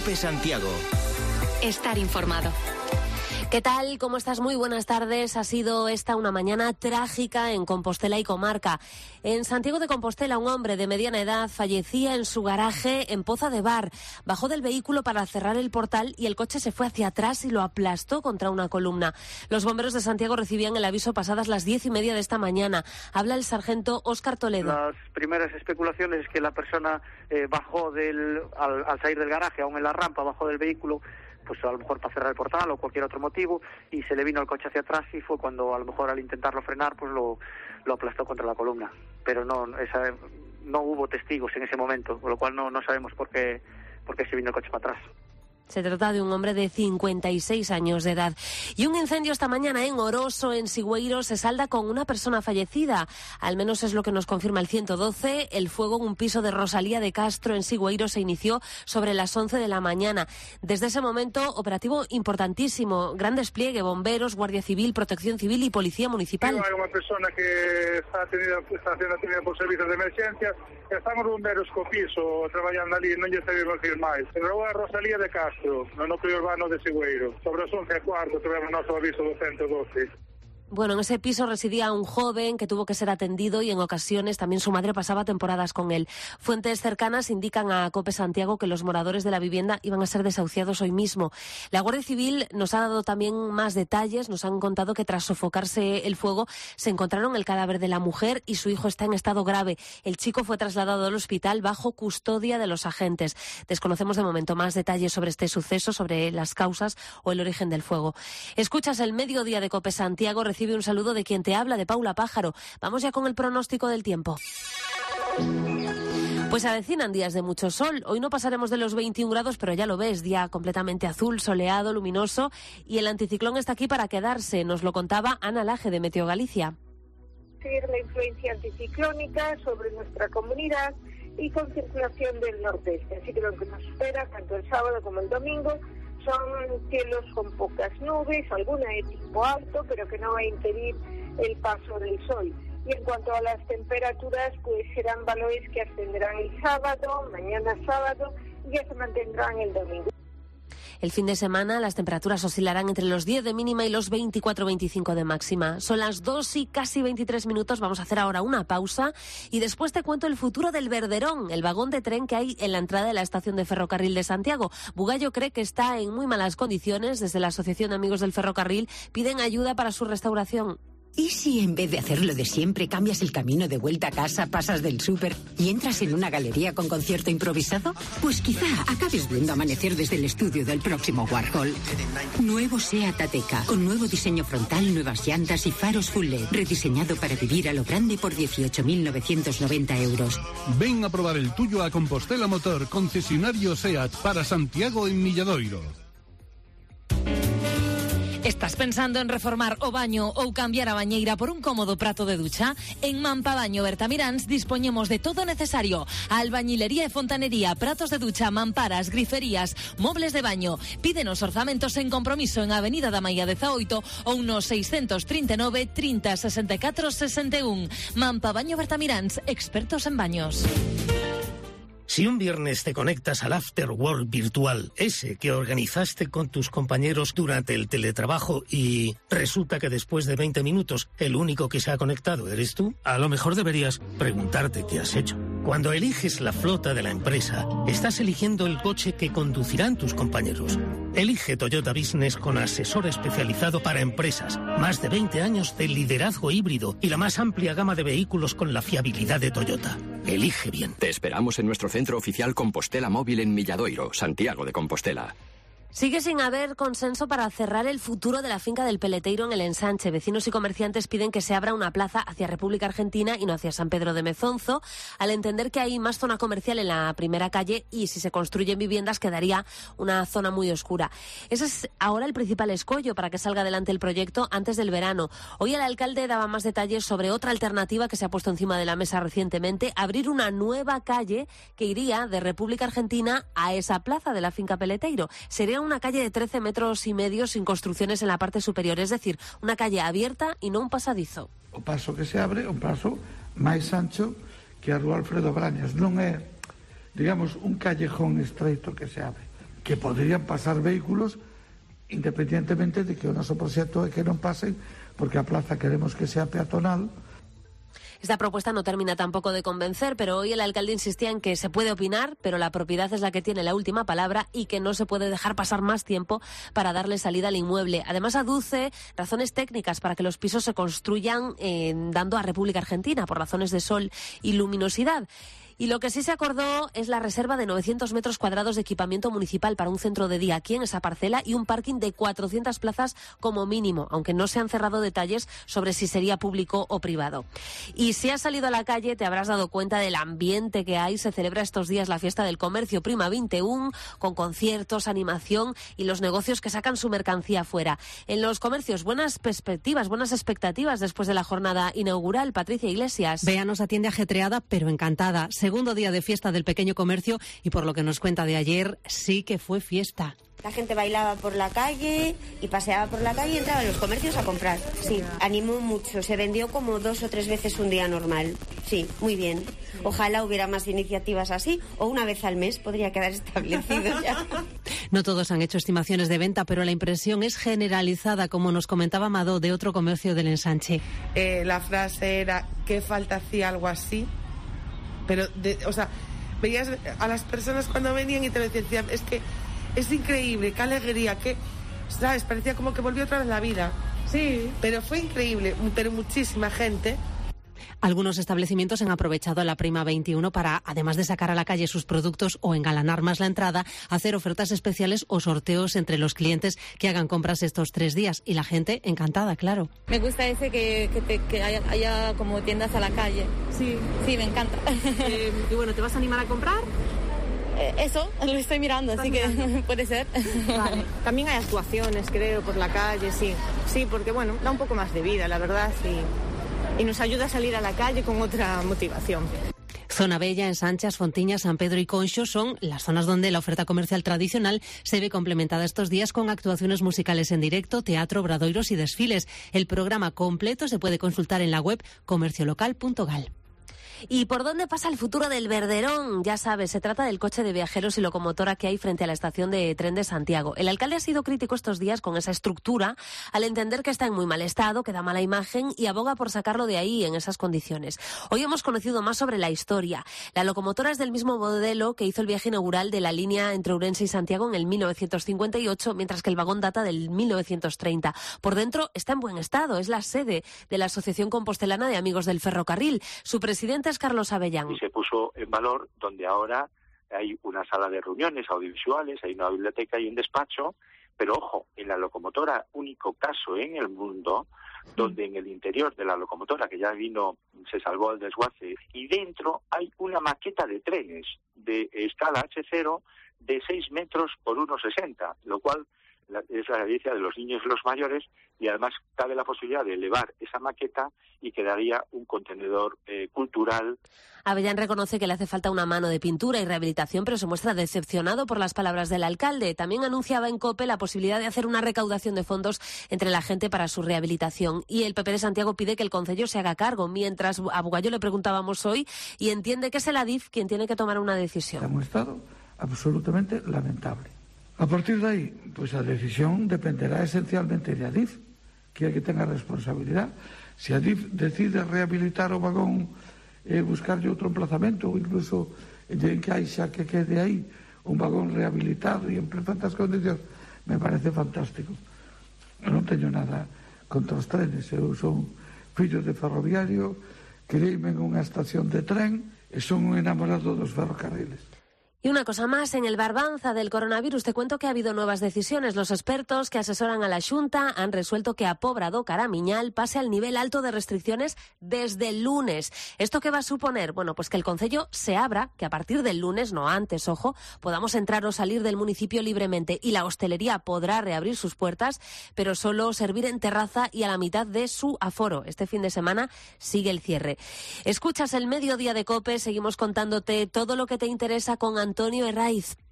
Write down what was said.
COPE Santiago. Estar informado. ¿Qué tal? ¿Cómo estás? Muy buenas tardes. Ha sido esta una mañana trágica en Compostela y comarca. En Santiago de Compostela, un hombre de mediana edad fallecía en su garaje en Poza de Bar. Bajó del vehículo para cerrar el portal y el coche se fue hacia atrás y lo aplastó contra una columna. Los bomberos de Santiago recibían el aviso pasadas las 10:30 de esta mañana. Habla el sargento Óscar Toledo. Las primeras especulaciones es que la persona bajó al salir del garaje, aún en la rampa, bajó del vehículo, pues a lo mejor para cerrar el portal o cualquier otro motivo, y se le vino el coche hacia atrás y fue cuando a lo mejor al intentarlo frenar pues lo aplastó contra la columna. Pero no hubo testigos en ese momento, con lo cual no sabemos por qué se vino el coche para atrás. Se trata de un hombre de 56 años de edad. Y un incendio esta mañana en Oroso, en Sigüeiro, se salda con una persona fallecida. Al menos es lo que nos confirma el 112. El fuego en un piso de Rosalía de Castro, en Sigüeiro, se inició sobre las 11 de la mañana. Desde ese momento, operativo importantísimo. Gran despliegue, bomberos, Guardia Civil, Protección Civil y Policía Municipal. Hay una persona que está siendo atendida por servicios de emergencia. Están os bomberos co piso traballando ali, non lle sabemos decir máis. En Rua Rosalía de Castro, no núcleo urbano de Sigüeiro. Sobre as 11:15 tivemos noso aviso do 112. Bueno, en ese piso residía un joven que tuvo que ser atendido y en ocasiones también su madre pasaba temporadas con él. Fuentes cercanas indican a COPE Santiago que los moradores de la vivienda iban a ser desahuciados hoy mismo. La Guardia Civil nos ha dado también más detalles. Nos han contado que tras sofocarse el fuego se encontraron el cadáver de la mujer y su hijo está en estado grave. El chico fue trasladado al hospital bajo custodia de los agentes. Desconocemos de momento más detalles sobre este suceso, sobre las causas o el origen del fuego. Escuchas el Mediodía de COPE Santiago. Recibe un saludo de quien te habla, de Paula Pájaro. Vamos ya con el pronóstico del tiempo. Pues avecinan días de mucho sol. Hoy no pasaremos de los 21 grados, pero ya lo ves, día completamente azul, soleado, luminoso. Y el anticiclón está aquí para quedarse. Nos lo contaba Ana Laje, de Meteo Galicia. Seguir la influencia anticiclónica sobre nuestra comunidad y con circulación del nordeste. Así que lo que nos espera, tanto el sábado como el domingo, son cielos con pocas nubes, alguna de tipo alto, pero que no va a impedir el paso del sol. Y en cuanto a las temperaturas, pues serán valores que ascenderán el sábado, mañana sábado, y ya se mantendrán el domingo. El fin de semana las temperaturas oscilarán entre los 10 de mínima y los 24-25 de máxima. Son las 2 y casi 23 minutos. Vamos a hacer ahora una pausa y después te cuento el futuro del Verderón, el vagón de tren que hay en la entrada de la estación de ferrocarril de Santiago. Bugallo cree que está en muy malas condiciones. Desde la Asociación de Amigos del Ferrocarril piden ayuda para su restauración. ¿Y si en vez de hacerlo de siempre cambias el camino de vuelta a casa, pasas del súper y entras en una galería con concierto improvisado? Pues quizá acabes viendo amanecer desde el estudio del próximo Warhol. Nuevo SEAT Ateca, con nuevo diseño frontal, nuevas llantas y faros full LED, rediseñado para vivir a lo grande por 18.990 euros. Ven a probar el tuyo a Compostela Motor, concesionario SEAT para Santiago en Milladoiro. Estás pensando en reformar o baño ou cambiar a bañeira por un cómodo prato de ducha? En Mampabaño Bertamiráns dispoñemos de todo necesario: albañilería e fontanería, pratos de ducha, mamparas, griferías, mobles de baño. Pídenos orzamentos en compromiso en Avenida da Maia 18 ou no 639 30 64 61. Mampabaño Bertamiráns, expertos en baños. Si un viernes te conectas al After Work virtual, ese que organizaste con tus compañeros durante el teletrabajo, y resulta que después de 20 minutos el único que se ha conectado eres tú, a lo mejor deberías preguntarte qué has hecho. Cuando eliges la flota de la empresa, estás eligiendo el coche que conducirán tus compañeros. Elige Toyota Business con asesor especializado para empresas, más de 20 años de liderazgo híbrido y la más amplia gama de vehículos con la fiabilidad de Toyota. Elige bien. Te esperamos en nuestro centro oficial Compostela Móvil en Milladoiro, Santiago de Compostela. Sigue sin haber consenso para cerrar el futuro de la finca del Peleteiro en el Ensanche. Vecinos y comerciantes piden que se abra una plaza hacia República Argentina y no hacia San Pedro de Mezonzo, al entender que hay más zona comercial en la primera calle y si se construyen viviendas quedaría una zona muy oscura. Ese es ahora el principal escollo para que salga adelante el proyecto antes del verano. Hoy el alcalde daba más detalles sobre otra alternativa que se ha puesto encima de la mesa recientemente: abrir una nueva calle que iría de República Argentina a esa plaza de la finca Peleteiro. Sería una calle de 13 metros y medio sin construcciones en la parte superior, es decir, una calle abierta y no un pasadizo. O paso que se abre, un paso máis ancho que a Rúa Alfredo Brañas. Non é, digamos, un callejón estreito que se abre. que poderían pasar vehículos independientemente de que o noso proxecto é que non pasen, porque a plaza queremos que sea peatonal. Esta propuesta no termina tampoco de convencer, pero hoy el alcalde insistía en que se puede opinar, pero la propiedad es la que tiene la última palabra y que no se puede dejar pasar más tiempo para darle salida al inmueble. Además, aduce razones técnicas para que los pisos se construyan dando a República Argentina por razones de sol y luminosidad. Y lo que sí se acordó es la reserva de 900 metros cuadrados de equipamiento municipal para un centro de día aquí en esa parcela y un parking de 400 plazas como mínimo, aunque no se han cerrado detalles sobre si sería público o privado. Y si has salido a la calle te habrás dado cuenta del ambiente que hay. Se celebra estos días la fiesta del comercio Prima 21 con conciertos, animación y los negocios que sacan su mercancía fuera. En los comercios, buenas perspectivas, buenas expectativas después de la jornada inaugural. Patricia Iglesias. Bea nos atiende ajetreada pero encantada. Segundo día de fiesta del pequeño comercio y por lo que nos cuenta de ayer, sí que fue fiesta. La gente bailaba por la calle y paseaba por la calle y entraba a los comercios a comprar. Sí, animó mucho. Se vendió como 2 o 3 veces un día normal. Sí, muy bien. Ojalá hubiera más iniciativas así o una vez al mes podría quedar establecido ya. No todos han hecho estimaciones de venta, pero la impresión es generalizada, como nos comentaba Madó de otro comercio del Ensanche. La frase era, ¿qué falta hacía algo así? Pero, veías a las personas cuando venían y te decían, es que es increíble, qué alegría, que, ¿sabes? Parecía como que volvió otra vez la vida. Sí. Pero fue increíble, pero muchísima gente. Algunos establecimientos han aprovechado la Prima 21 para, además de sacar a la calle sus productos o engalanar más la entrada, hacer ofertas especiales o sorteos entre los clientes que hagan compras estos 3 días. Y la gente encantada, claro. Me gusta que haya como tiendas a la calle. Sí. Sí, me encanta. Y bueno, ¿te vas a animar a comprar? Eso, lo estoy mirando, así que puede ser. Vale. También hay actuaciones, creo, por la calle, sí. Sí, porque bueno, da un poco más de vida, la verdad, sí. Y nos ayuda a salir a la calle con otra motivación. Zona Bella, Ensanchas, Fontiña, San Pedro y Conxo son las zonas donde la oferta comercial tradicional se ve complementada estos días con actuaciones musicales en directo, teatro, obradoiros y desfiles. El programa completo se puede consultar en la web comerciolocal.gal. ¿Y por dónde pasa el futuro del Verderón? Ya sabes, se trata del coche de viajeros y locomotora que hay frente a la estación de tren de Santiago. El alcalde ha sido crítico estos días con esa estructura, al entender que está en muy mal estado, que da mala imagen y aboga por sacarlo de ahí en esas condiciones. Hoy hemos conocido más sobre la historia. La locomotora es del mismo modelo que hizo el viaje inaugural de la línea entre Ourense y Santiago en el 1958, mientras que el vagón data del 1930. Por dentro está en buen estado, es la sede de la Asociación Compostelana de Amigos del Ferrocarril. Su presidente es Carlos Avellán. Y se puso en valor donde ahora hay una sala de reuniones audiovisuales, hay una biblioteca y un despacho, pero ojo, en la locomotora, único caso en el mundo, donde en el interior de la locomotora, que ya vino, se salvó al desguace, y dentro hay una maqueta de trenes de escala H0 de 6 metros por 1,60, lo cual es la herencia de los niños y los mayores, y además cabe la posibilidad de elevar esa maqueta y quedaría un contenedor cultural. Avellán reconoce que le hace falta una mano de pintura y rehabilitación, pero se muestra decepcionado por las palabras del alcalde. También anunciaba en COPE la posibilidad de hacer una recaudación de fondos entre la gente para su rehabilitación. Y el PP de Santiago pide que el concello se haga cargo, mientras a Bugallo le preguntábamos hoy y entiende que es el ADIF quien tiene que tomar una decisión. Hemos estado absolutamente lamentable. A partir de ahí, pues la decisión dependerá esencialmente de Adif, que é que tenga responsabilidad. Si Adif decide rehabilitar o vagón, buscarlle outro emplazamento, ou incluso lle encaixa que quede aí un vagón rehabilitado e en perfectas condicións, me parece fantástico. Eu non teño nada contra os trenes, eu son fillo de ferroviario, criei-me en unha estación de tren e son un enamorado dos ferrocarriles. Y una cosa más, en el Barbanza del coronavirus te cuento que ha habido nuevas decisiones. Los expertos que asesoran a la Xunta han resuelto que a Pobra do Caramiñal pase al nivel alto de restricciones desde el lunes. ¿Esto qué va a suponer? Bueno, pues que el concello se abra, que a partir del lunes, no antes, ojo, podamos entrar o salir del municipio libremente y la hostelería podrá reabrir sus puertas, pero solo servir en terraza y a la mitad de su aforo. Este fin de semana sigue el cierre. Escuchas el Mediodía de COPE, seguimos contándote todo lo que te interesa con Antonio Herraiz.